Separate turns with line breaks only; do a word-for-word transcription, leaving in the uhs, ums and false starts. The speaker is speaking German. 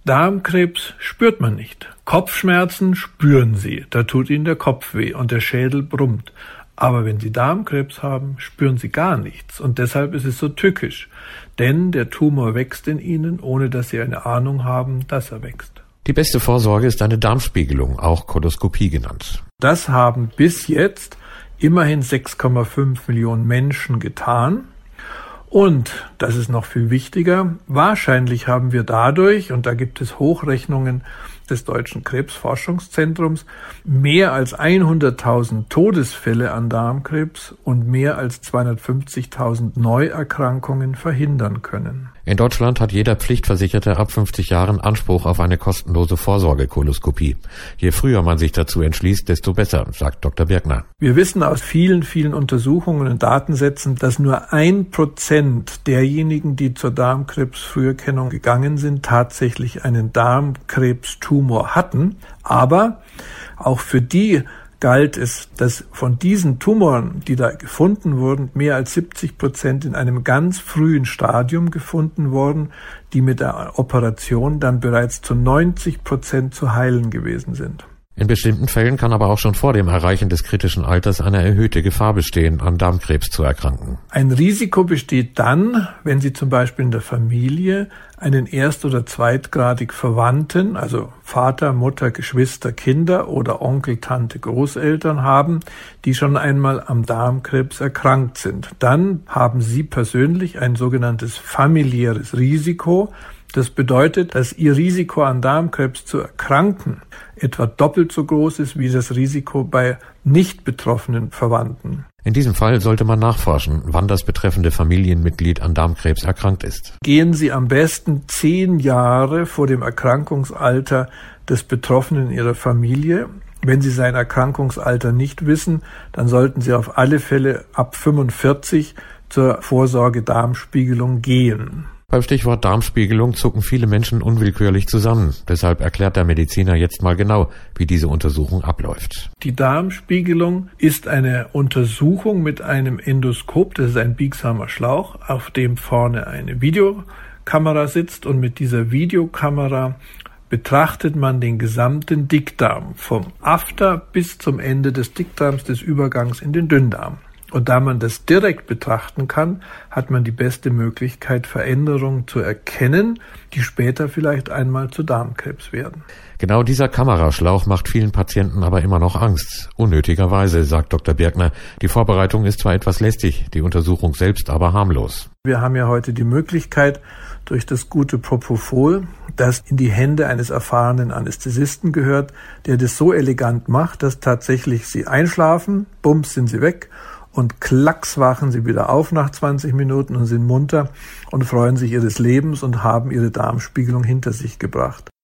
Darmkrebs spürt man nicht. Kopfschmerzen spüren Sie, da tut Ihnen der Kopf weh und der Schädel brummt. Aber wenn Sie Darmkrebs haben, spüren Sie gar nichts und deshalb ist es so tückisch. Denn der Tumor wächst in Ihnen, ohne dass Sie eine Ahnung haben, dass er wächst.
Die beste Vorsorge ist eine Darmspiegelung, auch Koloskopie genannt.
Das haben bis jetzt immerhin sechs Komma fünf Millionen Menschen getan. Und, das ist noch viel wichtiger, wahrscheinlich haben wir dadurch, und da gibt es Hochrechnungen des Deutschen Krebsforschungszentrums, mehr als hunderttausend Todesfälle an Darmkrebs und mehr als zweihundertfünfzigtausend Neuerkrankungen verhindern können.
In Deutschland hat jeder Pflichtversicherte ab fünfzig Jahren Anspruch auf eine kostenlose Vorsorgekoloskopie. Je früher man sich dazu entschließt, desto besser, sagt Doktor Birkner.
Wir wissen aus vielen, vielen Untersuchungen und Datensätzen, dass nur ein Prozent derjenigen, die zur Darmkrebsfrüherkennung gegangen sind, tatsächlich einen Darmkrebstumor hatten. Aber auch für die galt es, dass von diesen Tumoren, die da gefunden wurden, mehr als siebzig Prozent in einem ganz frühen Stadium gefunden wurden, die mit der Operation dann bereits zu neunzig Prozent zu heilen gewesen sind.
In bestimmten Fällen kann aber auch schon vor dem Erreichen des kritischen Alters eine erhöhte Gefahr bestehen, an Darmkrebs zu erkranken.
Ein Risiko besteht dann, wenn Sie zum Beispiel in der Familie einen erst- oder zweitgradig Verwandten, also Vater, Mutter, Geschwister, Kinder oder Onkel, Tante, Großeltern haben, die schon einmal am Darmkrebs erkrankt sind. Dann haben Sie persönlich ein sogenanntes familiäres Risiko. Das bedeutet, dass Ihr Risiko an Darmkrebs zu erkranken etwa doppelt so groß ist wie das Risiko bei nicht betroffenen Verwandten.
In diesem Fall sollte man nachforschen, wann das betreffende Familienmitglied an Darmkrebs erkrankt ist.
Gehen Sie am besten zehn Jahre vor dem Erkrankungsalter des Betroffenen in Ihrer Familie. Wenn Sie sein Erkrankungsalter nicht wissen, dann sollten Sie auf alle Fälle ab fünfundvierzig zur Vorsorge-Darmspiegelung gehen.
Beim Stichwort Darmspiegelung zucken viele Menschen unwillkürlich zusammen. Deshalb erklärt der Mediziner jetzt mal genau, wie diese Untersuchung abläuft.
Die Darmspiegelung ist eine Untersuchung mit einem Endoskop, das ist ein biegsamer Schlauch, auf dem vorne eine Videokamera sitzt, und mit dieser Videokamera betrachtet man den gesamten Dickdarm, vom After bis zum Ende des Dickdarms, des Übergangs in den Dünndarm. Und da man das direkt betrachten kann, hat man die beste Möglichkeit, Veränderungen zu erkennen, die später vielleicht einmal zu Darmkrebs werden.
Genau dieser Kameraschlauch macht vielen Patienten aber immer noch Angst. Unnötigerweise, sagt Doktor Birkner. Die Vorbereitung ist zwar etwas lästig, die Untersuchung selbst aber harmlos.
Wir haben ja heute die Möglichkeit, durch das gute Propofol, das in die Hände eines erfahrenen Anästhesisten gehört, der das so elegant macht, dass tatsächlich Sie einschlafen, bums sind Sie weg, und klacks wachen Sie wieder auf nach zwanzig Minuten und sind munter und freuen sich ihres Lebens und haben ihre Darmspiegelung hinter sich gebracht.